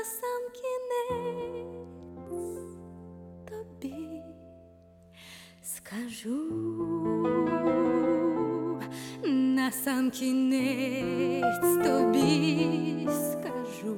сам кінець тобі скажу, на сам кінець тобі скажу.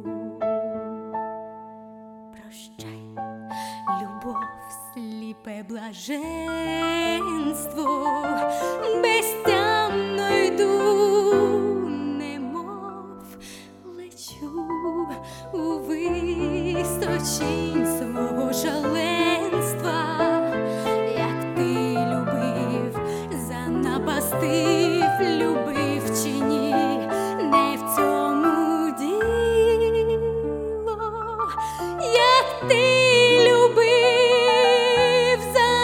Прощай, любов, сліпе блаженство, безтямно йду, немов лечу у височінь свого шаленства. Як ти любив, занапастив, любив чи ні, не в цьому діло. Як ти любив,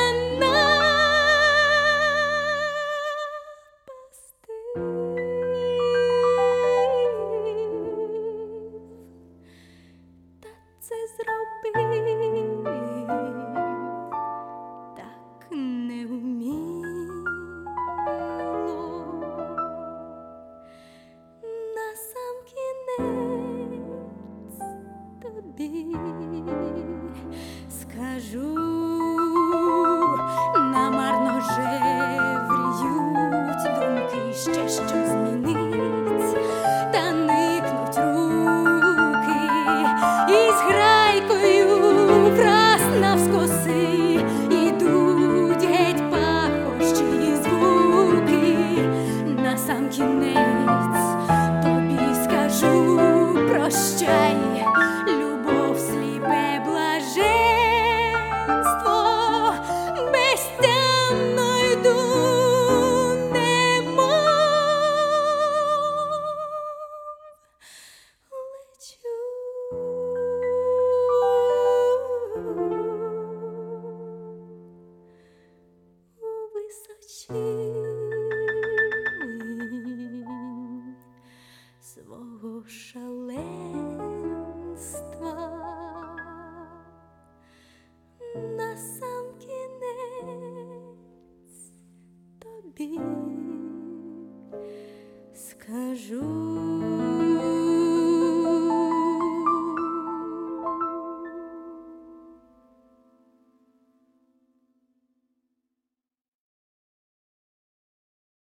занапастив, та це зробив так неуміло. На сам кінець тобі скажу, намарно жевріють думки ще, що змінить, та никнуть руки, і з грайкою враз навскоси ідуть геть пахощі звуки. На сам кінець тобі скажу, прощай, любов, сліпе блаженство, безтямно йду, немов лечу у височінь свого шаленства. На сам кінець тобі скажу.